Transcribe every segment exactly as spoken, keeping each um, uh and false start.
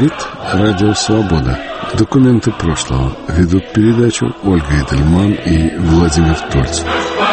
говорит Радио Свобода. Документы прошлого. Ведут передачу Ольга Эдельман и Владимир Тольцев.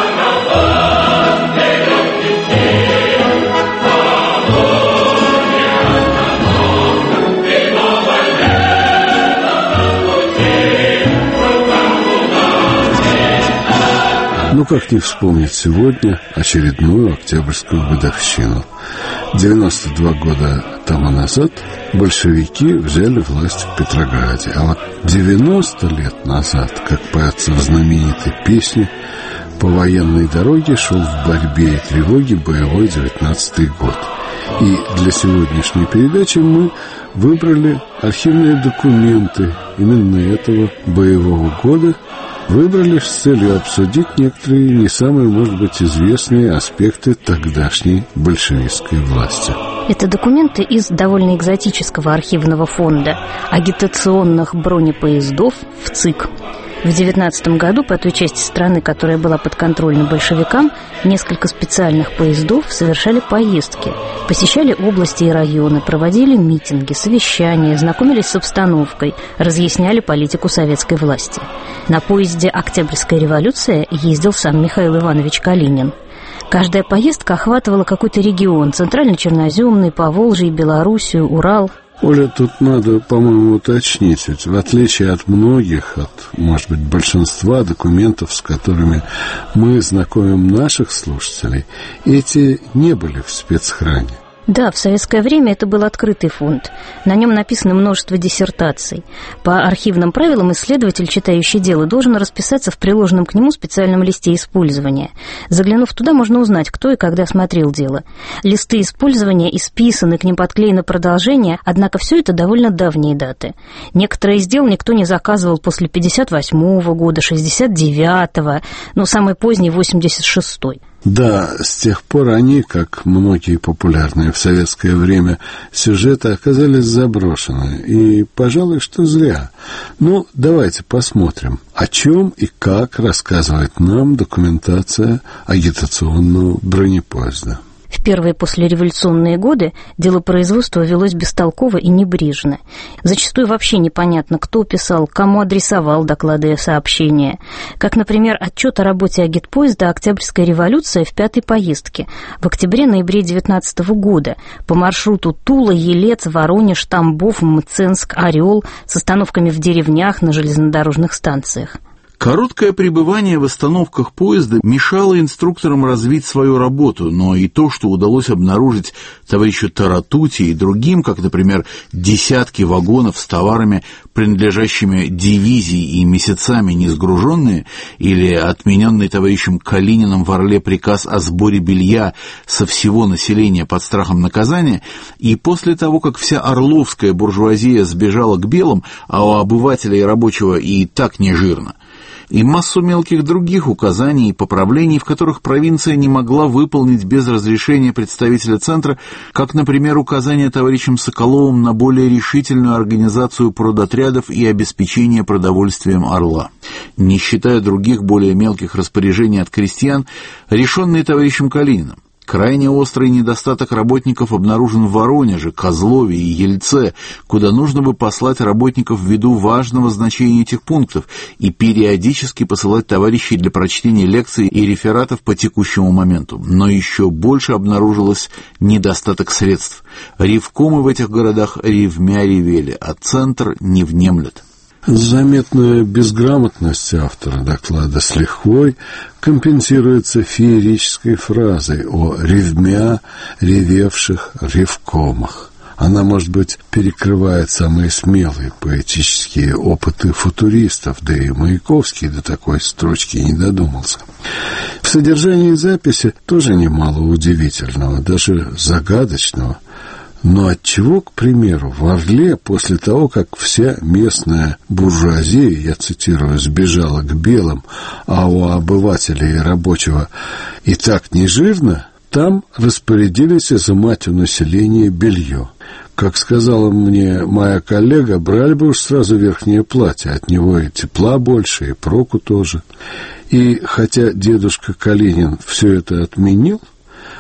Ну, как не вспомнить сегодня очередную октябрьскую годовщину. девяносто два года тому назад большевики взяли власть в Петрограде. А вот девяносто лет назад, как поется в знаменитой песне, по военной дороге шел в борьбе и тревоге боевой девятнадцатый год. И для сегодняшней передачи мы выбрали архивные документы именно этого боевого года. Выбрали с целью обсудить некоторые не самые, может быть, известные аспекты тогдашней большевистской власти. Это документы из довольно экзотического архивного фонда агитационных бронепоездов в ЦИК. В девятнадцатом году по той части страны, которая была подконтрольна большевикам, несколько специальных поездов совершали поездки, посещали области и районы, проводили митинги, совещания, знакомились с обстановкой, разъясняли политику советской власти. На поезде «Октябрьская революция» ездил сам Михаил Иванович Калинин. Каждая поездка охватывала какой-то регион: Центрально-Черноземный, Поволжье, Белоруссию, Урал. Оля, тут надо, по-моему, уточнить, ведь в отличие от многих, от, может быть, большинства документов, с которыми мы знакомим наших слушателей, эти не были в спецхране. Да, в советское время это был открытый фонд. На нем написано множество диссертаций. По архивным правилам исследователь, читающий дело, должен расписаться в приложенном к нему специальном листе использования. Заглянув туда, можно узнать, кто и когда смотрел дело. Листы использования исписаны, к ним подклеено продолжение, однако все это довольно давние даты. Некоторые из дел никто не заказывал после пятьдесят восьмого года, шестьдесят девятого, но самый поздний восемьдесят шестой. Да, с тех пор они, как многие популярные в советское время сюжеты, оказались заброшены. И, пожалуй, что зря. Ну, давайте посмотрим, о чем и как рассказывает нам документация агитационного бронепоезда. В первые послереволюционные годы делопроизводство велось бестолково и небрежно. Зачастую вообще непонятно, кто писал, кому адресовал доклады и сообщения. Как, например, отчет о работе агитпоезда «Октябрьская революция» в пятой поездке в октябре-ноябре девятнадцатого года по маршруту Тула, Елец, Воронеж, Тамбов, Мценск, Орел с остановками в деревнях на железнодорожных станциях. Короткое пребывание в остановках поезда мешало инструкторам развить свою работу, но и то, что удалось обнаружить товарищу Таратути и другим, как, например, десятки вагонов с товарами, принадлежащими дивизии и месяцами не сгруженные, или отмененный товарищем Калининым в Орле приказ о сборе белья со всего населения под страхом наказания, и после того, как вся орловская буржуазия сбежала к белым, а у обывателя и рабочего и так не жирно, и массу мелких других указаний и поправлений, в которых провинция не могла выполнить без разрешения представителя центра, как, например, указание товарищем Соколовым на более решительную организацию продотрядов и обеспечение продовольствием Орла. Не считая других более мелких распоряжений от крестьян, решенные товарищем Калининым. Крайне острый недостаток работников обнаружен в Воронеже, Козлове и Ельце, куда нужно бы послать работников ввиду важного значения этих пунктов и периодически посылать товарищей для прочтения лекций и рефератов по текущему моменту. Но еще больше обнаружилось недостаток средств. Ревкомы в этих городах ревмя ревели, а центр не внемлет. Заметная безграмотность автора доклада с лихвой компенсируется феерической фразой о ревмя ревевших ревкомах. Она, может быть, перекрывает самые смелые поэтические опыты футуристов, да и Маяковский до такой строчки не додумался. В содержании записи тоже немало удивительного, даже загадочного. Но отчего, к примеру, в Орле после того, как вся местная буржуазия, я цитирую, сбежала к белым, а у обывателей и рабочего и так не жирно, там распорядились изымать у населения белье. Как сказала мне моя коллега, брали бы уж сразу верхнее платье, от него и тепла больше, и проку тоже. И хотя дедушка Калинин все это отменил,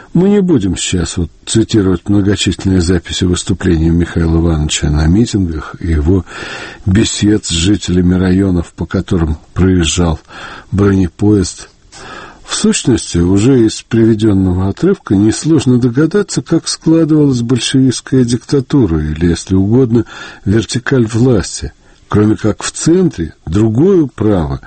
Мы не будем сейчас вот цитировать многочисленные записи выступлений Михаила Ивановича на митингах и его бесед с жителями районов, по которым проезжал бронепоезд. В сущности, уже из приведенного отрывка несложно догадаться, как складывалась большевистская диктатура, или, если угодно, вертикаль власти, кроме как в центре другое право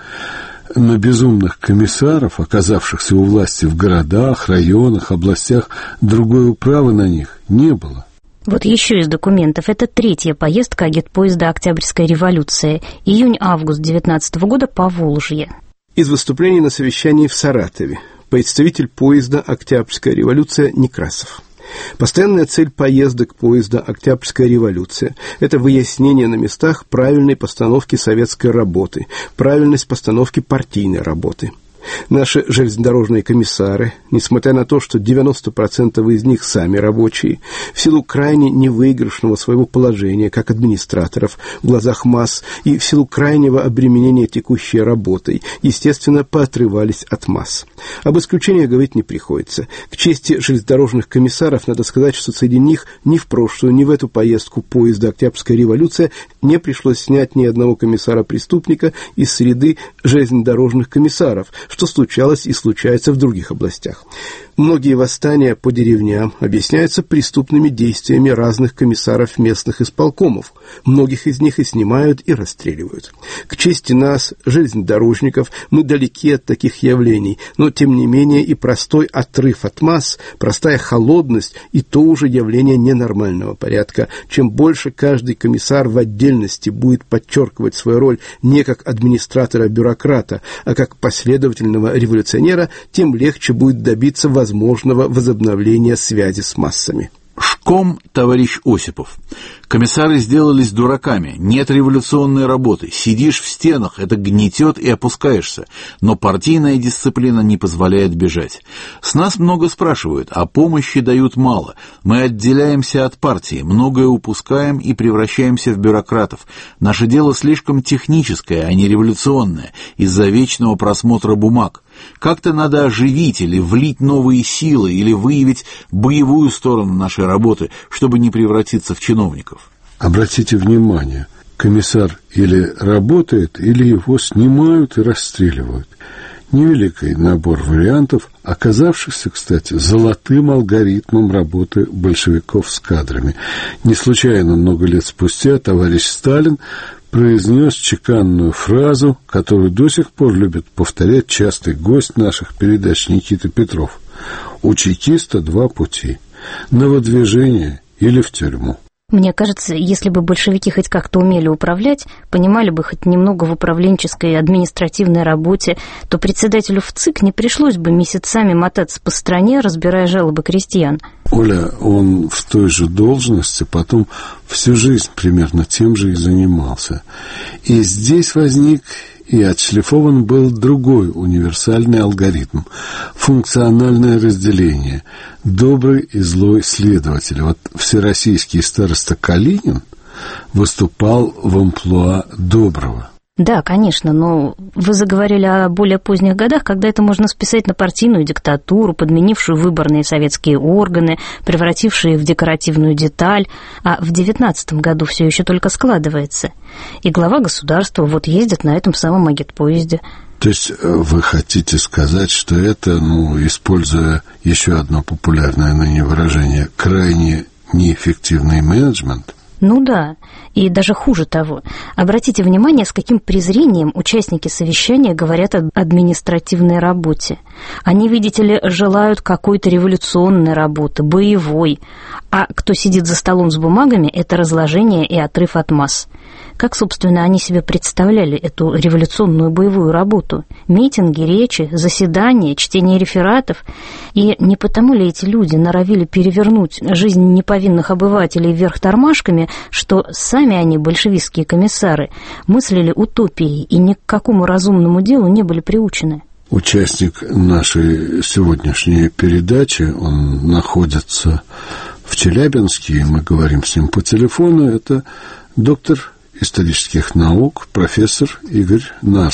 на безумных комиссаров, оказавшихся у власти в городах, районах, областях, другое право на них не было. Вот еще из документов. Это третья поездка агитпоезда «Октябрьская революция», июнь-август девятнадцатого года, Поволжье. Из выступлений на совещании в Саратове. Представитель поезда «Октябрьская революция» Некрасов. Постоянная цель поездок поезда «Октябрьская революция» – это выяснение на местах правильной постановки советской работы, правильность постановки партийной работы. Наши железнодорожные комиссары, несмотря на то, что девяносто процентов из них сами рабочие, в силу крайне невыигрышного своего положения как администраторов в глазах масс и в силу крайнего обременения текущей работой, естественно, поотрывались от масс. Об исключениях говорить не приходится. К чести железнодорожных комиссаров надо сказать, что среди них ни в прошлую, ни в эту поездку поезда «Октябрьская революция» не пришлось снять ни одного комиссара-преступника из среды железнодорожных комиссаров, что случалось и случается в других областях. Многие восстания по деревням объясняются преступными действиями разных комиссаров местных исполкомов. Многих из них и снимают, и расстреливают. К чести нас, железнодорожников, мы далеки от таких явлений, но, тем не менее, и простой отрыв от масс, простая холодность – и то уже явление ненормального порядка. Чем больше каждый комиссар в отдельности будет подчеркивать свою роль не как администратора-бюрократа, а как последовательного революционера, тем легче будет добиться возможного возобновления связи с массами. Шком, товарищ Осипов. Комиссары сделались дураками. Нет революционной работы. Сидишь в стенах, это гнетет и опускаешься. Но партийная дисциплина не позволяет бежать. С нас много спрашивают, а помощи дают мало. Мы отделяемся от партии, многое упускаем и превращаемся в бюрократов. Наше дело слишком техническое, а не революционное, из-за вечного просмотра бумаг. Как-то надо оживить или влить новые силы, или выявить боевую сторону нашей работы, чтобы не превратиться в чиновников. Обратите внимание, комиссар или работает, или его снимают и расстреливают. Невеликий набор вариантов, оказавшихся, кстати, золотым алгоритмом работы большевиков с кадрами. Не случайно много лет спустя товарищ Сталин произнес чеканную фразу, которую до сих пор любит повторять частый гость наших передач Никита Петров. У чекиста два пути – на выдвижение или в тюрьму. Мне кажется, если бы большевики хоть как-то умели управлять, понимали бы хоть немного в управленческой и административной работе, то председателю в ЦИК не пришлось бы месяцами мотаться по стране, разбирая жалобы крестьян. Оля, он в той же должности потом всю жизнь примерно тем же и занимался. И здесь возник и отшлифован был другой универсальный алгоритм – функциональное разделение, добрый и злой следователь. Вот всероссийский староста Калинин выступал в амплуа доброго. Да, конечно, но вы заговорили о более поздних годах, когда это можно списать на партийную диктатуру, подменившую выборные советские органы, превратившие в декоративную деталь, а в девятнадцатом году все еще только складывается. И глава государства вот ездит на этом самом агитпоезде. То есть вы хотите сказать, что это, ну, используя еще одно популярное ныне выражение, крайне неэффективный менеджмент? Ну да, и даже хуже того. Обратите внимание, с каким презрением участники совещания говорят об административной работе. Они, видите ли, желают какой-то революционной работы, боевой. А кто сидит за столом с бумагами, это разложение и отрыв от масс. Как, собственно, они себе представляли эту революционную боевую работу? Митинги, речи, заседания, чтение рефератов. И не потому ли эти люди норовили перевернуть жизнь неповинных обывателей вверх тормашками, что сами они, большевистские комиссары, мыслили утопией и ни к какому разумному делу не были приучены? Участник нашей сегодняшней передачи, он находится в Челябинске, мы говорим с ним по телефону, это доктор исторических наук, профессор Игорь Нарский.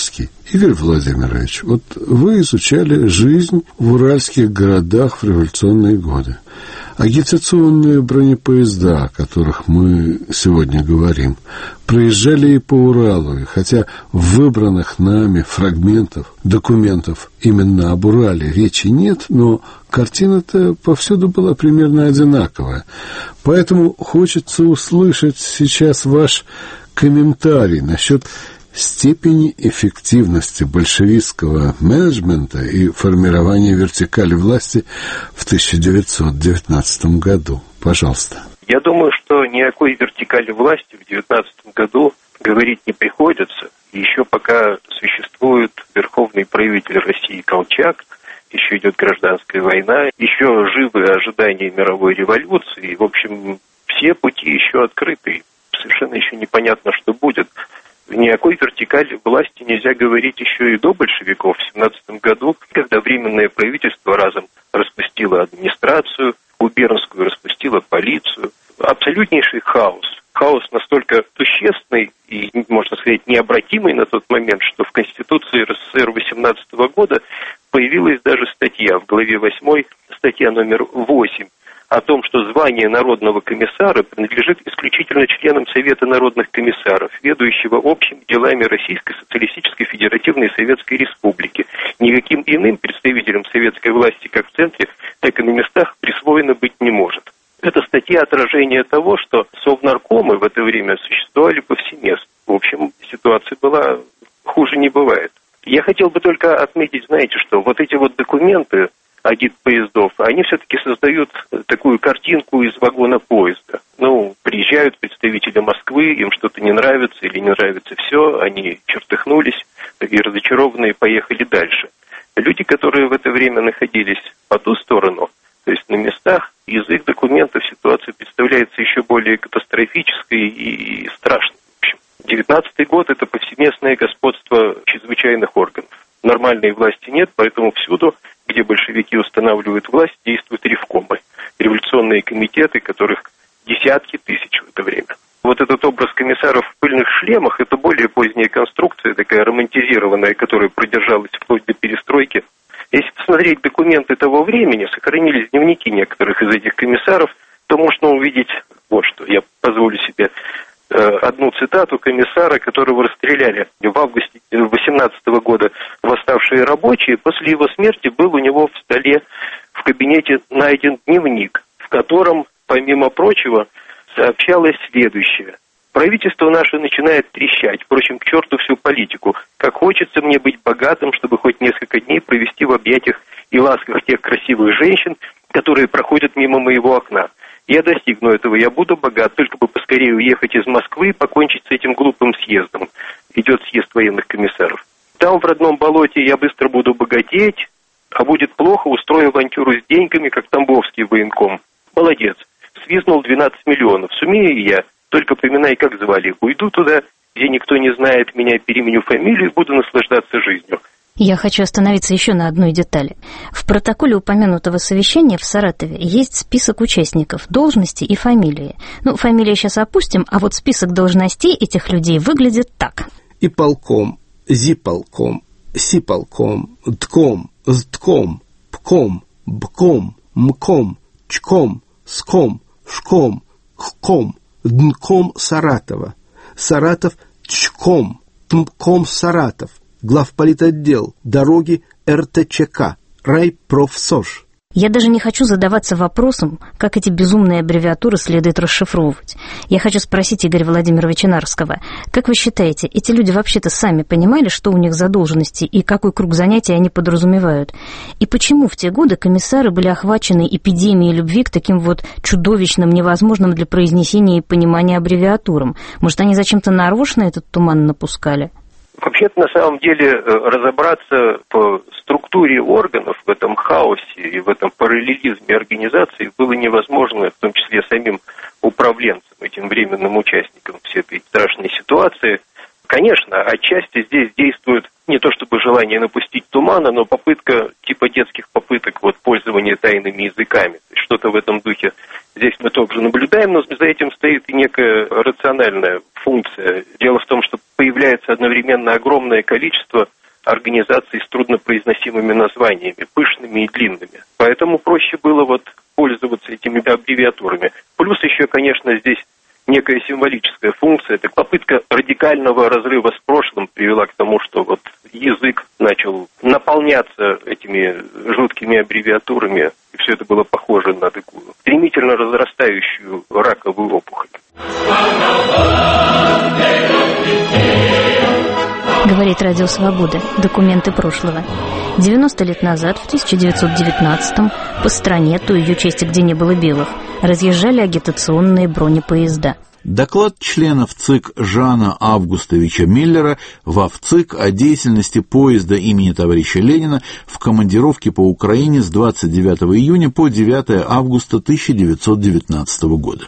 Игорь Владимирович, вот вы изучали жизнь в уральских городах в революционные годы. Агитационные бронепоезда, о которых мы сегодня говорим, проезжали и по Уралу, и хотя в выбранных нами фрагментов, документов именно об Урале речи нет, но картина-то повсюду была примерно одинаковая. Поэтому хочется услышать сейчас ваш комментарий насчет степени эффективности большевистского менеджмента и формирования вертикали власти в тысяча девятьсот девятнадцатом году. Пожалуйста. Я думаю, что ни о какой вертикали власти в девятнадцатом году говорить не приходится. Еще пока существует верховный правитель России Колчак, еще идет гражданская война, еще живы ожидания мировой революции. В общем, все пути еще открыты. Совершенно еще непонятно, что будет. Ни о какой вертикали власти нельзя говорить еще и до большевиков. В семнадцатом году, когда Временное правительство разом распустило администрацию, губернскую распустило полицию. Абсолютнейший хаос. Хаос настолько существенный и, можно сказать, необратимый на тот момент, что в Конституции РСФСР восемнадцатого года появилась даже статья, в главе восьмой, статья номер восемь, о том, что звание народного комиссара принадлежит исключительно членам Совета народных комиссаров, ведущего общими делами Российской Социалистической Федеративной Советской Республики. Никаким иным представителям советской власти как в центре, так и на местах присвоено быть не может. Это статья отражение того, что совнаркомы в это время существовали повсеместно. В общем, ситуация была хуже не бывает. Я хотел бы только отметить, знаете, что вот эти вот документы агитпоездов, они все-таки создают такую картинку из вагона поезда. Ну, приезжают представители Москвы, им что-то не нравится или не нравится все, они чертыхнулись и разочарованные поехали дальше. Люди, которые в это время находились по ту сторону, то есть на местах, из их документов ситуация представляется еще более катастрофической и страшной. В общем, девятнадцатый год – это повсеместное господство чрезвычайных органов. Нормальной власти нет, поэтому всюду, где большевики устанавливают власть, действуют ревкомы, революционные комитеты, которых десятки тысяч в это время. Вот этот образ комиссаров в пыльных шлемах – это более поздняя конструкция, такая романтизированная, которая продержалась вплоть до перестройки. Если посмотреть документы того времени, сохранились дневники некоторых из этих комиссаров, то можно увидеть вот что. Я позволю себе э, одну цитату комиссара, которого расстреляли в августе восемнадцатого года восставшие рабочие. После его смерти был у него в столе в кабинете найден дневник, в котором, помимо прочего, сообщалось следующее. Правительство наше начинает трещать, впрочем, к черту всю политику. Как хочется мне быть богатым, чтобы хоть несколько дней провести в объятиях и ласках тех красивых женщин, которые проходят мимо моего окна. Я достигну этого, я буду богат, только бы поскорее уехать из Москвы и покончить с этим глупым съездом. Идет съезд военных комиссаров. Там, в родном болоте, я быстро буду богатеть, а будет плохо, устрою авантюру с деньгами, как тамбовский военком. Молодец. Свизнул двенадцать миллионов. Сумею и я. Только поминай, как звали. Уйду туда, где никто не знает меня, переменю фамилию и буду наслаждаться жизнью. Я хочу остановиться еще на одной детали. В протоколе упомянутого совещания в Саратове есть список участников, должности и фамилии. Ну, фамилии сейчас опустим, а вот список должностей этих людей выглядит так. И полком, зиполком, сиполком, тком, стком, пком, бком, мком, чком, ском, шком, хком, днком Саратова, Саратов чком, тмком Саратов, главполитотдел, дороги эр тэ че ка, райпрофсош. Я даже не хочу задаваться вопросом, как эти безумные аббревиатуры следует расшифровывать. Я хочу спросить Игоря Владимировича Нарского, как вы считаете, эти люди вообще-то сами понимали, что у них за должности и какой круг занятий они подразумевают? И почему в те годы комиссары были охвачены эпидемией любви к таким вот чудовищным, невозможным для произнесения и понимания аббревиатурам? Может, они зачем-то нарочно этот туман напускали? Вообще-то, на самом деле, разобраться по структуре органов в этом хаосе и в этом параллелизме организации было невозможно, в том числе самим управленцам, этим временным участникам всей этой страшной ситуации. Конечно, отчасти здесь действует не то чтобы желание напустить тумана, но попытка типа детских попыток вот, пользования тайными языками. Что-то в этом духе здесь мы также наблюдаем, но за этим стоит и некая рациональная функция. Дело в том, что появляется одновременно огромное количество организации с труднопроизносимыми названиями, пышными и длинными. Поэтому проще было вот пользоваться этими аббревиатурами. Плюс еще, конечно, здесь некая символическая функция. Это попытка радикального разрыва с прошлым привела к тому, что вот язык начал наполняться этими жуткими аббревиатурами, и все это было похоже на такую стремительно разрастающую раковую опухоль. Говорит Радио Свобода. Документы прошлого. девяносто лет назад, в тысяча девятьсот девятнадцатом, по стране, той ее части, где не было белых, разъезжали агитационные бронепоезда. Доклад членов ЦИК Жана Августовича Миллера во ВЦИК о деятельности поезда имени товарища Ленина в командировке по Украине с двадцать девятого июня по девятого августа тысяча девятьсот девятнадцатого года.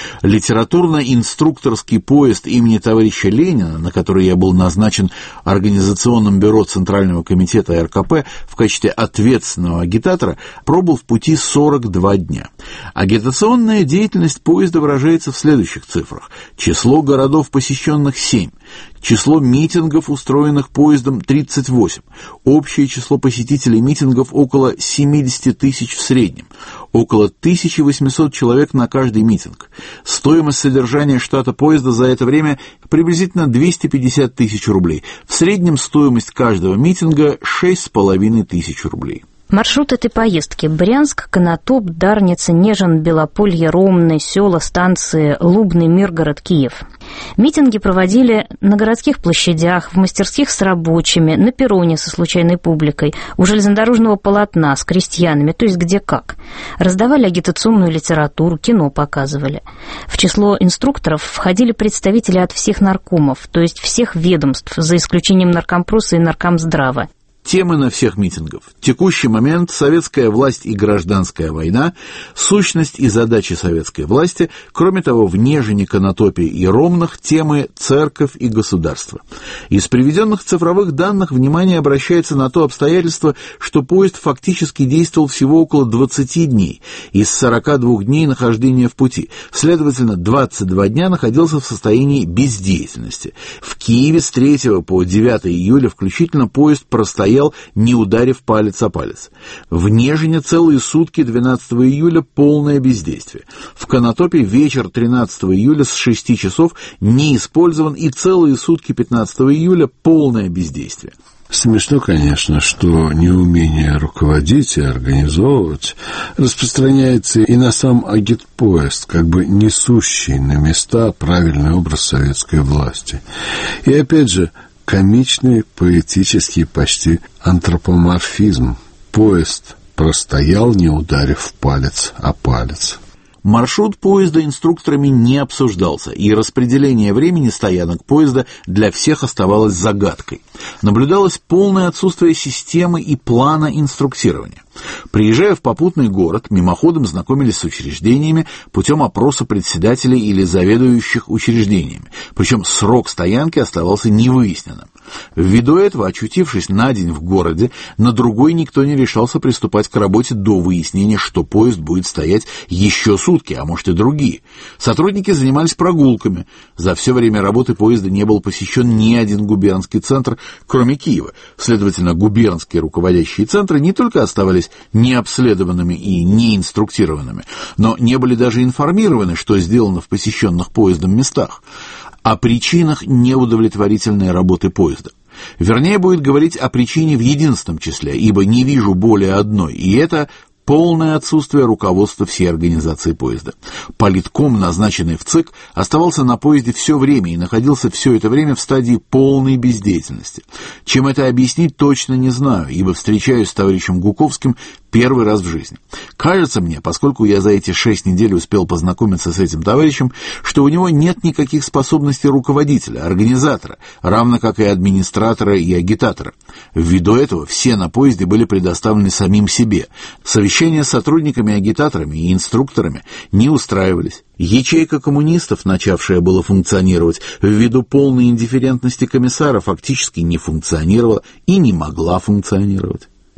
Литературно-инструкторский поезд имени товарища Ленина, на который я был назначен Организационным бюро Центрального комитета эр ка пэ в качестве ответственного агитатора, пробыл в пути сорок два дня. Агитационная деятельность поезда выражается в следующих цифрах. Число городов, посещенных, семь. Число митингов, устроенных поездом, тридцать восемь. Общее число посетителей митингов около семьдесят тысяч в среднем. Около тысяча восемьсот человек на каждый митинг. Стоимость содержания штата поезда за это время приблизительно двести пятьдесят тысяч рублей. В среднем стоимость каждого митинга шесть с половиной тысяч рублей. Маршрут этой поездки: Брянск, Конотоп, Дарница, Нежин, Белополье, Ромны, села, станции Лубны, Миргород, Киев. Митинги проводили на городских площадях, в мастерских с рабочими, на перроне со случайной публикой, у железнодорожного полотна с крестьянами, то есть где как. Раздавали агитационную литературу, кино показывали. В число инструкторов входили представители от всех наркомов, то есть всех ведомств, за исключением Наркомпроса и Наркомздрава. Темы на всех митингов: текущий момент, советская власть и гражданская война, сущность и задачи советской власти. Кроме того, в Нежине, Конотопе и Ромнах темы «Церковь и государство». Из приведенных цифровых данных внимание обращается на то обстоятельство, что поезд фактически действовал всего около двадцати дней из сорока двух дней нахождения в пути. Следовательно, двадцать два дня находился в состоянии бездеятельности. В Киеве с третьего по девятое июля включительно поезд простоял, не ударив палец о палец. В Нежине целые сутки двенадцатого июля полное бездействие. В Конотопе вечер тринадцатого июля с шести часов не использован, и целые сутки пятнадцатого июля полное бездействие. Смешно, конечно, что неумение руководить и организовывать распространяется и на сам агитпоезд, как бы несущий на места правильный образ советской власти. И опять же, комичный, поэтический, почти антропоморфизм. Поезд простоял, не ударив палец о палец. Маршрут поезда инструкторами не обсуждался, и распределение времени стоянок поезда для всех оставалось загадкой. Наблюдалось полное отсутствие системы и плана инструктирования. Приезжая в попутный город, мимоходом знакомились с учреждениями путем опроса председателей или заведующих учреждениями, причем срок стоянки оставался невыясненным. Ввиду этого, очутившись на день в городе, на другой никто не решался приступать к работе до выяснения, что поезд будет стоять еще сутки, а может и другие. Сотрудники занимались прогулками. За все время работы поезда не был посещен ни один губернский центр, кроме Киева. Следовательно, губернские руководящие центры не только оставались необследованными и неинструктированными, но не были даже информированы, что сделано в посещенных поездом местах, о причинах неудовлетворительной работы поезда. Вернее, будет говорить о причине в единственном числе, ибо не вижу более одной, и это полное отсутствие руководства всей организации поезда. Политком, назначенный в ЦИК, оставался на поезде все время и находился все это время в стадии полной бездеятельности. Чем это объяснить, точно не знаю, ибо встречаюсь с товарищем Гуковским первый раз в жизни. Кажется мне, поскольку я за эти шесть недель успел познакомиться с этим товарищем, что у него нет никаких способностей руководителя, организатора, равно как и администратора и агитатора. Ввиду этого все на поезде были предоставлены самим себе. Совещания с сотрудниками-агитаторами и инструкторами не устраивались. Ячейка коммунистов, начавшая было функционировать, ввиду полной индифферентности комиссара, фактически не функционировала и не могла функционировать.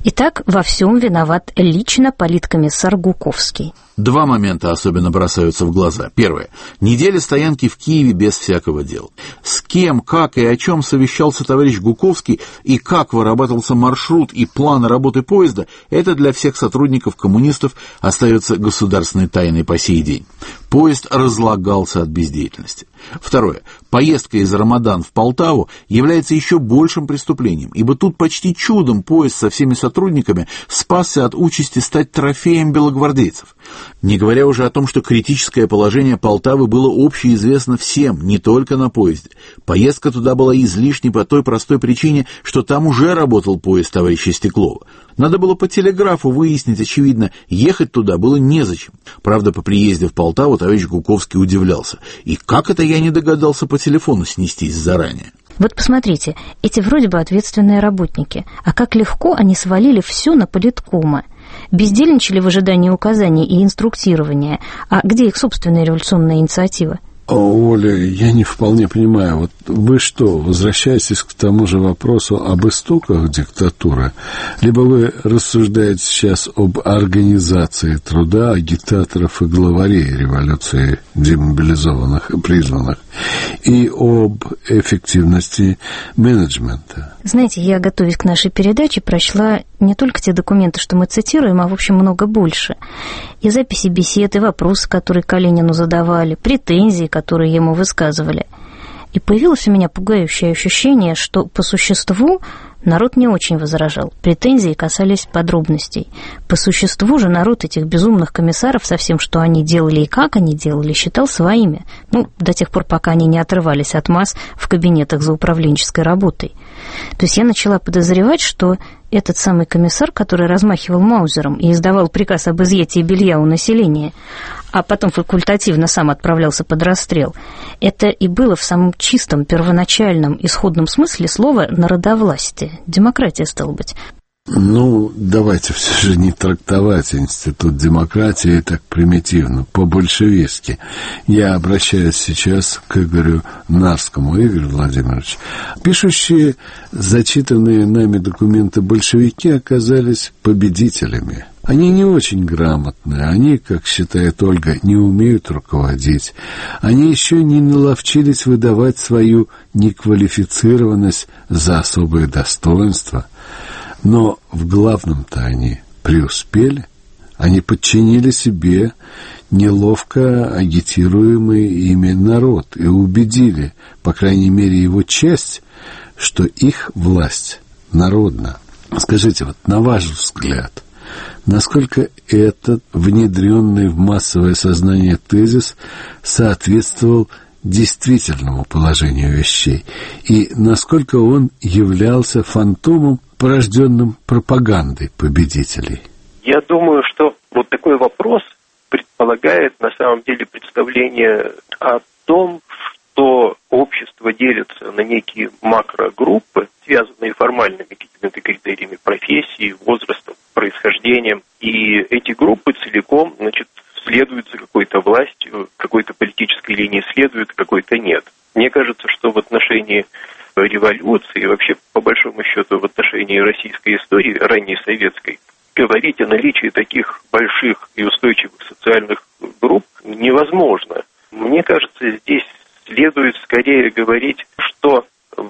Итак, во всем виноват лично политкомиссар Гуковский. Два момента особенно бросаются в глаза. Первое. Неделя стоянки в Киеве без всякого дела. С кем, как и о чем совещался товарищ Гуковский и как вырабатывался маршрут и план работы поезда, это для всех сотрудников коммунистов остается государственной тайной по сей день. Поезд разлагался от бездеятельности. Второе. Поездка из Рамадан в Полтаву является еще большим преступлением, ибо тут почти чудом поезд со всеми сотрудниками спасся от участи стать трофеем белогвардейцев. Не говоря уже о том, что критическое положение Полтавы было общеизвестно всем, не только на поезде. Поездка туда была излишней по той простой причине, что там уже работал поезд товарища Стеклова. Надо было по телеграфу выяснить, очевидно, ехать туда было незачем. Правда, по приезде в Полтаву товарищ Гуковский удивлялся. И как это я не догадался по телефону снестись заранее? Вот посмотрите, эти вроде бы ответственные работники, а как легко они свалили все на политкома. Бездельничали в ожидании указаний и инструктирования. А где их собственная революционная инициатива? Оля, я не вполне понимаю, вот вы что, возвращаетесь к тому же вопросу об истоках диктатуры, либо вы рассуждаете сейчас об организации труда агитаторов и главарей революции, демобилизованных и призванных, и об эффективности менеджмента? Знаете, я, готовясь к нашей передаче, прочла не только те документы, что мы цитируем, а, в общем, много больше. И записи бесед, и вопросы, которые Калинину задавали, претензии, которые ему высказывали. И появилось у меня пугающее ощущение, что по существу народ не очень возражал. Претензии касались подробностей. По существу же народ этих безумных комиссаров со всем, что они делали и как они делали, считал своими. Ну, до тех пор, пока они не отрывались от масс в кабинетах за управленческой работой. То есть я начала подозревать, что этот самый комиссар, который размахивал маузером и издавал приказ об изъятии белья у населения, а потом факультативно сам отправлялся под расстрел, это и было в самом чистом, первоначальном, исходном смысле слова народовластие. Демократия, стало быть. Ну, давайте все же не трактовать институт демократии так примитивно, по-большевистски. Я обращаюсь сейчас к Игорю Нарскому. Игорь Владимирович, пишущие зачитанные нами документы большевики оказались победителями. Они не очень грамотные, они, как считает Ольга, не умеют руководить. Они еще не наловчились выдавать свою неквалифицированность за особые достоинства. Но в главном-то они преуспели. Они подчинили себе неловко агитируемый ими народ и убедили, по крайней мере, его часть, что их власть народна. Скажите, вот на ваш взгляд, насколько этот внедренный в массовое сознание тезис соответствовал действительному положению вещей, и насколько он являлся фантомом, порожденным пропагандой победителей? Я думаю, что вот такой вопрос предполагает на самом деле представление о том, что общество делится на некие макрогруппы, связанные формальными какими-то критериями профессии, возрастом, происхождением, и эти группы целиком, значит, следуют за какой-то властью, какой-то политической линии следуют, какой-то нет. Мне кажется, что в отношении революции, вообще, по большому счету, в отношении российской истории, ранней советской, говорить о наличии таких больших и устойчивых социальных групп невозможно. Мне кажется, здесь следует скорее говорить, что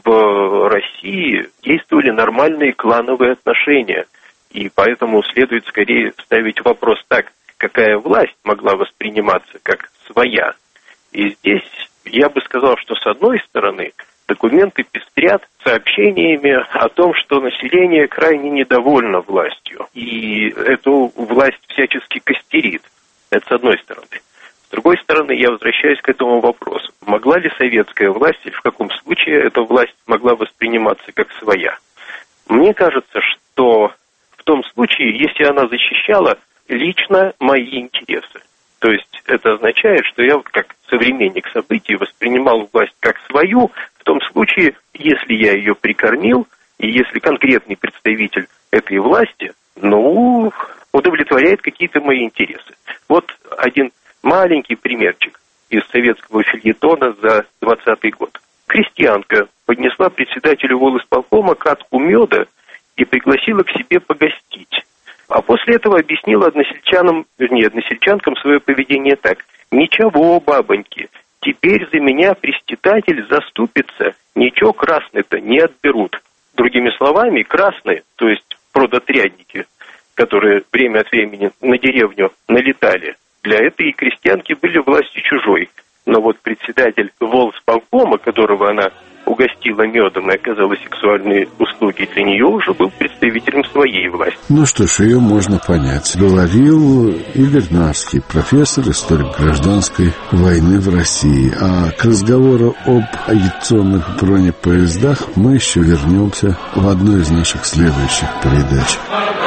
в России действовали нормальные клановые отношения, и поэтому следует скорее ставить вопрос так, какая власть могла восприниматься как своя. И здесь я бы сказал, что с одной стороны документы пестрят сообщениями о том, что население крайне недовольно властью, и эту власть всячески костерит. Это с одной стороны. С другой стороны, я возвращаюсь к этому вопросу. Могла ли советская власть, или в каком случае эта власть могла восприниматься как своя? Мне кажется, что в том случае, если она защищала лично мои интересы. То есть это означает, что я, как современник событий, воспринимал власть как свою, в том случае, если я ее прикормил, и если конкретный представитель этой власти, ну, удовлетворяет какие-то мои интересы. Вот один маленький примерчик из советского фельетона за двадцатый год. Крестьянка поднесла председателю волисполкома катку меда и пригласила к себе погостить. А после этого объяснила односельчанам, вернее, односельчанкам свое поведение так. «Ничего, бабоньки, теперь за меня престидатель заступится, ничего красные-то не отберут». Другими словами, красные, то есть продотрядники, которые время от времени на деревню налетали, для этой крестьянки были властью чужой. Но вот председатель волсполкома, которого она угостила медом и оказала сексуальные услуги, для нее уже был представителем своей власти. Ну что ж, ее можно понять. Говорил Игорь Нарский, профессор, историк гражданской войны в России. А к разговору об агитационных бронепоездах мы еще вернемся в одной из наших следующих передач.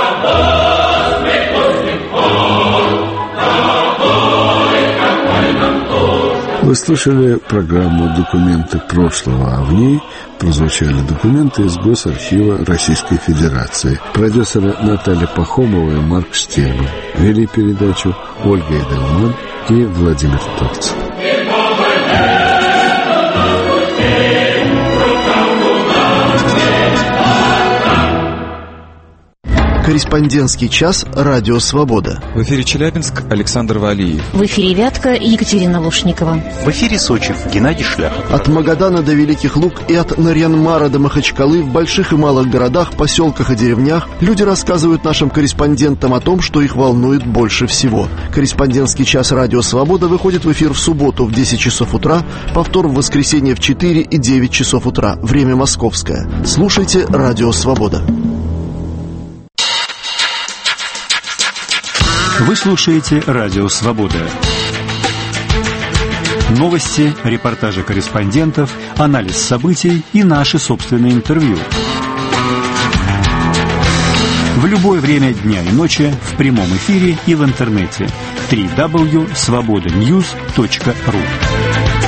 Вы слушали программу «Документы прошлого», а в ней прозвучали документы из Госархива Российской Федерации. Продюсеры Наталья Пахомова и Марк Штельман. Вели передачу Ольга Эдельман и Владимир Торцев. Корреспондентский час «Радио Свобода». В эфире Челябинск, Александр Валиев. В эфире Вятка, Екатерина Лушникова. В эфире Сочи, Геннадий Шляхов. От Магадана до Великих Луг и от Нарьян-Мара до Махачкалы в больших и малых городах, поселках и деревнях люди рассказывают нашим корреспондентам о том, что их волнует больше всего. Корреспондентский час «Радио Свобода» выходит в эфир в субботу в десять часов утра, повтор в воскресенье в четыре и девять часов утра. Время московское. Слушайте «Радио Свобода». Вы слушаете «Радио Свобода». Новости, репортажи корреспондентов, анализ событий и наши собственные интервью. В любое время дня и ночи в прямом эфире и в интернете. дабл ю дабл ю дабл ю точка свобода ньюс точка ру